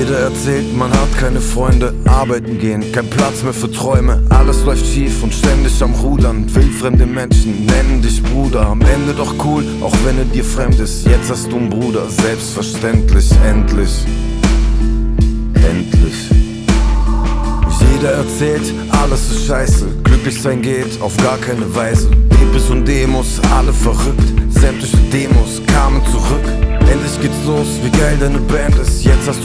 Jeder erzählt, man hat keine Freunde, arbeiten gehen, kein Platz mehr für Träume. Alles läuft schief und ständig am Rudern. Wildfremde Menschen nennen dich Bruder. Am Ende doch cool, auch wenn er dir fremd ist. Jetzt hast du einen Bruder, selbstverständlich, endlich. Endlich. Jeder erzählt, alles ist scheiße. Glücklich sein geht auf gar keine Weise. Depis und Demos, alle verrückt. Sämtliche Demos kamen zurück. Endlich geht's los, wie geil deine Band ist. Jetzt hast du